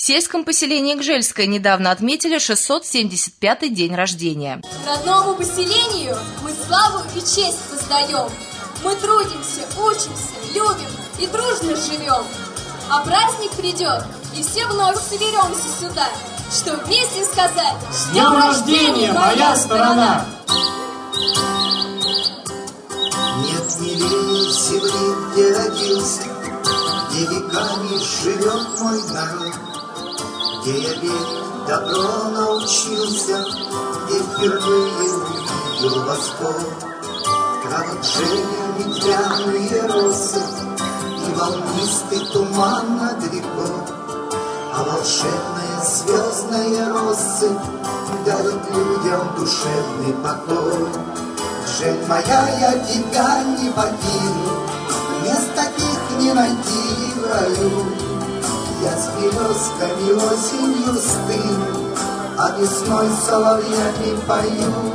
В сельском поселении Гжельское недавно отметили 675-й день рождения. Родному поселению мы славу и честь создаем. Мы трудимся, учимся, любим и дружно живем. А праздник придет, и все вновь соберемся сюда, чтобы вместе сказать: «С днем рождения, моя сторона!» Нет ни линии земли, где родился, где веками живет мой народ, где я верить добро научился, где впервые увидел восход. Кровотжение, ветвяные росы и волнистый туман над рекой, а волшебная звездная россыпь дарит людям душевный покой. Жаль моя, я тебя не покину, мест таких не найти в раю. Я с березками осенью стыну, а весной соловьями пою.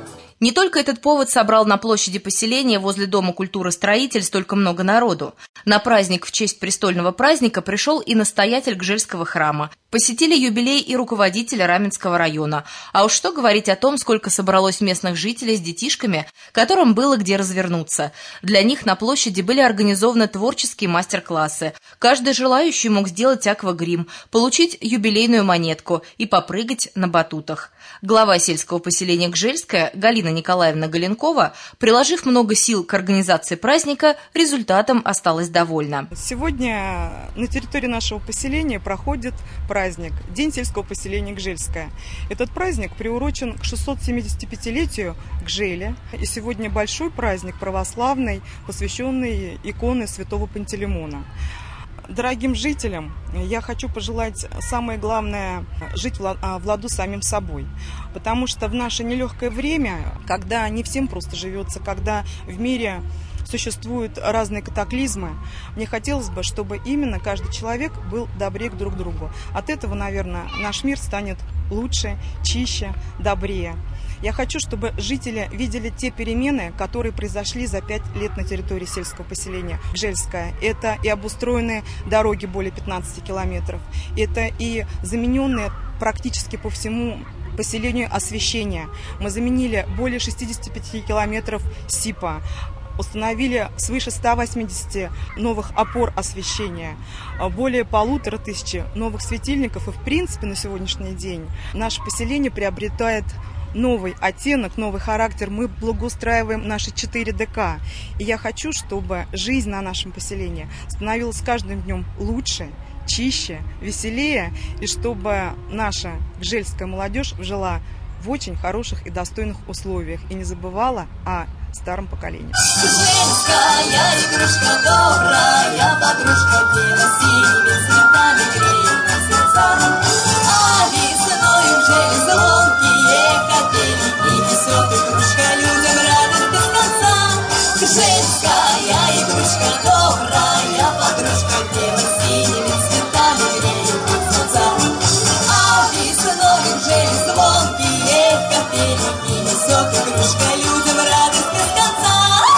Не только этот повод собрал на площади поселения возле Дома культуры строитель столько много народу. На праздник в честь престольного праздника пришел и настоятель Гжельского храма. Посетили юбилей и руководители Раменского района. А уж что говорить о том, сколько собралось местных жителей с детишками, которым было где развернуться. Для них на площади были организованы творческие мастер-классы. Каждый желающий мог сделать аквагрим, получить юбилейную монетку и попрыгать на батутах. Глава сельского поселения Гжельское Галина Николаевна Галенкова, приложив много сил к организации праздника, результатом осталась довольна. Сегодня на территории нашего поселения проходит праздник День сельского поселения Гжельское. Этот праздник приурочен к 675-летию Гжеля. И сегодня большой праздник православный, посвященный иконе святого Пантелеймона. Дорогим жителям я хочу пожелать самое главное – жить в ладу с самим собой. Потому что в наше нелегкое время, когда не всем просто живется, когда в мире существуют разные катаклизмы, мне хотелось бы, чтобы именно каждый человек был добрее друг к другу. От этого, наверное, наш мир станет лучше, чище, добрее. Я хочу, чтобы жители видели те перемены, которые произошли за 5 лет на территории сельского поселения Гжельское. Это и обустроенные дороги более 15 километров, это и замененные практически по всему поселению освещение. Мы заменили более 65 километров СИПа, установили свыше 180 новых опор освещения, более 1500 новых светильников. И в принципе на сегодняшний день наше поселение приобретает новый оттенок, новый характер. Мы благоустраиваем наши 4 ДК. И я хочу, чтобы жизнь на нашем поселении становилась с каждым днем лучше, чище, веселее, и чтобы наша гжельская молодежь жила в очень хороших и достойных условиях и не забывала о старом поколении. Гжельская игрушка добрая, подружка дева, синими цветами греет на сердца. А весною Гжель звонкие капели и несет игрушка людям радость без конца. Гжельская игрушка добрая, подружка дева, синими цветами греет на сердца. А весною Гжель звонкие капели и несет игрушка людям радость без конца.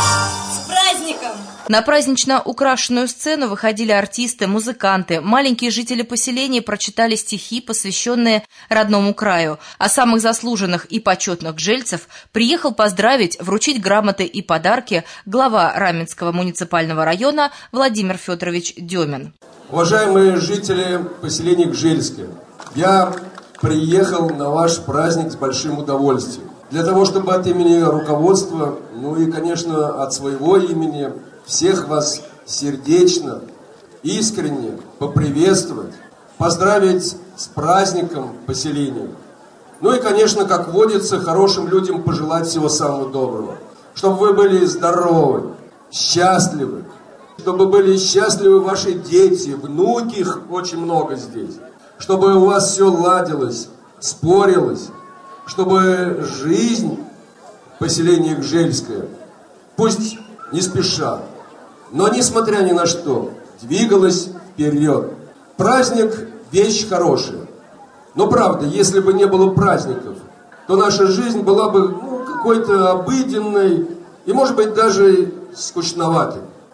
С праздником! На празднично украшенную сцену выходили артисты, музыканты, маленькие жители поселения прочитали стихи, посвященные родному краю, а самых заслуженных и почетных гжельцев приехал поздравить, вручить грамоты и подарки глава Раменского муниципального района Владимир Федорович Демин. Уважаемые жители поселения Гжельское, я приехал на ваш праздник с большим удовольствием. Для того, чтобы от имени руководства, ну и, конечно, от своего имени, всех вас сердечно, искренне поприветствовать, поздравить с праздником поселения. Ну и, конечно, как водится, хорошим людям пожелать всего самого доброго. Чтобы вы были здоровы, счастливы, чтобы были счастливы ваши дети, внуки, их очень много здесь. Чтобы у вас все ладилось, спорилось, чтобы жизнь поселения Гжельское, пусть не спеша, но несмотря ни на что, двигалась вперед. Праздник – вещь хорошая. Но правда, если бы не было праздников, то наша жизнь была бы какой-то обыденной и, может быть, даже скучноватой.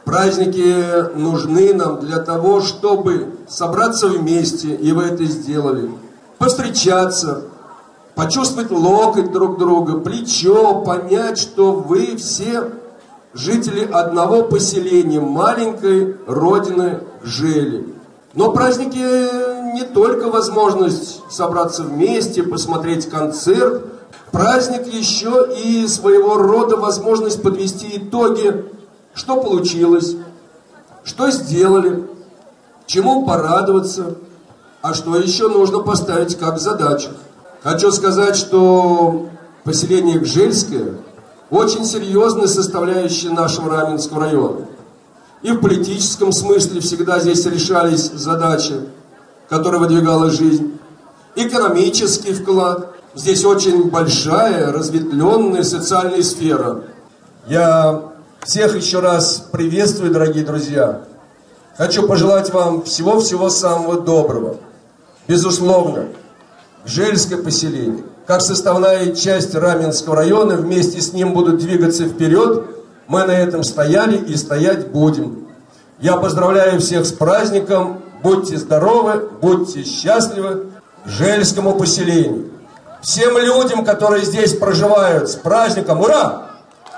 Праздники нужны нам для того, чтобы собраться вместе, и вы это сделали. Повстречаться, почувствовать локоть друг друга, плечо, понять, что вы все жители одного поселения, маленькой родины Гжели. Но праздники не только возможность собраться вместе, посмотреть концерт. Праздник еще и своего рода возможность подвести итоги, что получилось, что сделали, чему порадоваться, а что еще нужно поставить как задачу. Хочу сказать, что поселение Гжельское очень серьезная составляющая нашего Раменского района. И в политическом смысле всегда здесь решались задачи, которые выдвигала жизнь. Экономический вклад. Здесь очень большая, разветвленная социальная сфера. Я всех еще раз приветствую, дорогие друзья. Хочу пожелать вам всего-всего самого доброго. Безусловно, Гжельское поселение, как составная часть Раменского района, вместе с ним будут двигаться вперед. Мы на этом стояли и стоять будем. Я поздравляю всех с праздником. Будьте здоровы, будьте счастливы. Гжельскому поселению. Всем людям, которые здесь проживают, с праздником. Ура!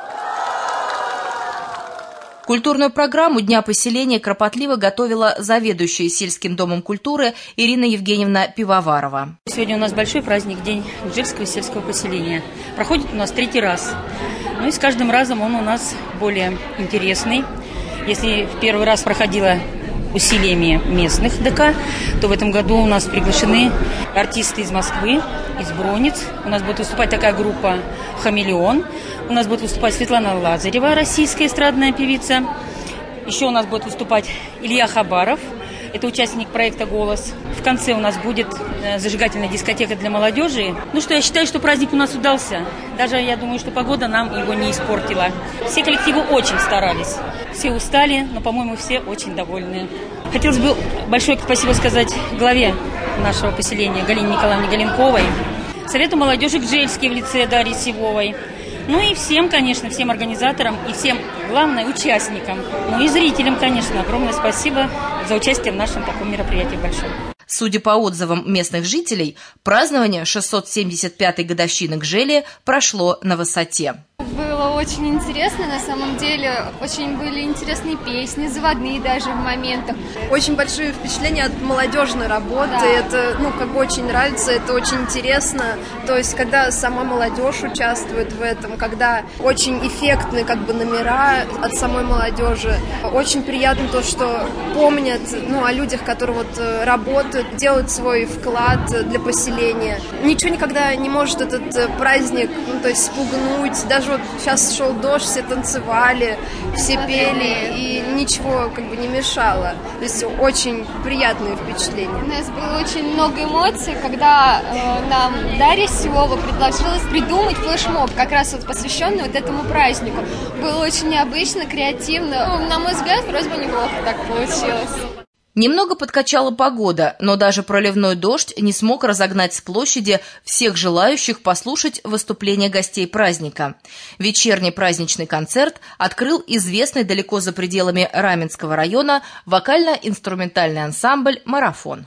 Культурную программу Дня поселения кропотливо готовила заведующая сельским домом культуры Ирина Евгеньевна Пивоварова. Сегодня у нас большой праздник, День Гжельского сельского поселения. Проходит у нас 3-й раз. Ну и с каждым разом он у нас более интересный. Если в первый раз проходило усилиями местных ДК, то в этом году у нас приглашены артисты из Москвы, из Бронниц. У нас будет выступать такая группа «Хамелеон». У нас будет выступать Светлана Лазарева, российская эстрадная певица. Еще у нас будет выступать Илья Хабаров. Это участник проекта «Голос». В конце у нас будет зажигательная дискотека для молодежи. Ну что, я считаю, что праздник у нас удался. Даже я думаю, что погода нам его не испортила. Все коллективы очень старались. Все устали, но, по-моему, все очень довольны. Хотелось бы большое спасибо сказать главе нашего поселения Галине Николаевне Галенковой, Совету молодежи Гжельский в лице Дарьи Сивовой. Ну и всем, конечно, всем организаторам и всем, главное, участникам. Ну и зрителям, конечно, огромное спасибо за участие в нашем таком мероприятии большом. Судя по отзывам местных жителей, празднование 675-й годовщины Гжели прошло на высоте. Было очень интересно, на самом деле, очень были интересные песни, заводные даже в моментах. Очень большие впечатления от молодежной работы, да. Это, очень нравится, это очень интересно. То есть, когда сама молодежь участвует в этом, когда очень эффектные номера от самой молодежи. Очень приятно то, что помнят о людях, которые работают, делают свой вклад для поселения. Ничего никогда не может этот праздник, спугнуть. Даже сейчас шел дождь, все танцевали, все пели, и ничего не мешало. То есть очень приятные впечатления. У нас было очень много эмоций, когда нам Дарья Сивова предложила придумать флешмоб, как раз посвященный этому празднику. Было очень необычно, креативно. На мой взгляд, вроде бы неплохо так получилось. Немного подкачала погода, но даже проливной дождь не смог разогнать с площади всех желающих послушать выступления гостей праздника. Вечерний праздничный концерт открыл известный далеко за пределами Раменского района вокально-инструментальный ансамбль «Марафон».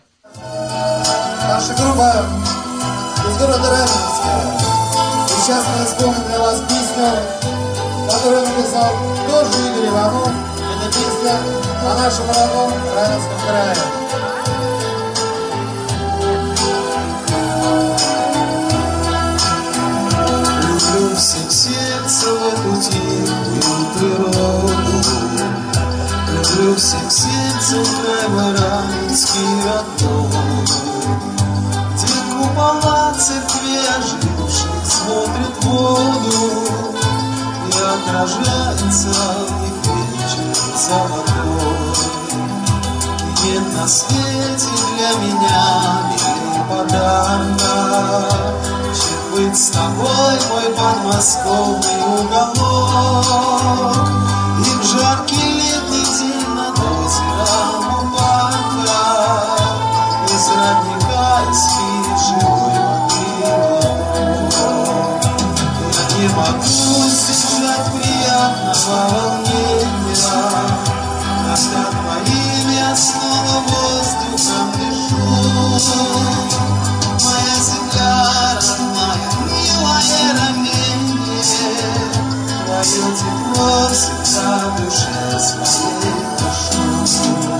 Наша группа из города Раменска. Сейчас мы исполним для вас песню, которую написал тоже Игорь Иванов. Это песня о нашем родном Раменском крае. Люблю всех сердцем эту тихую природу. Люблю всех сердцем край мой раменский родной, где купола церкви оживших смотрят в воду, и отражается в них вечер золотой. Нет на свете для меня милее подарка, чем быть с тобой, мой подмосковный уголок. И в жаркий летний день над озером Упанка из родника испит живой воды глоток. Я не могу сдержать приятного волнения, все тепло всегда в душе своей прошу.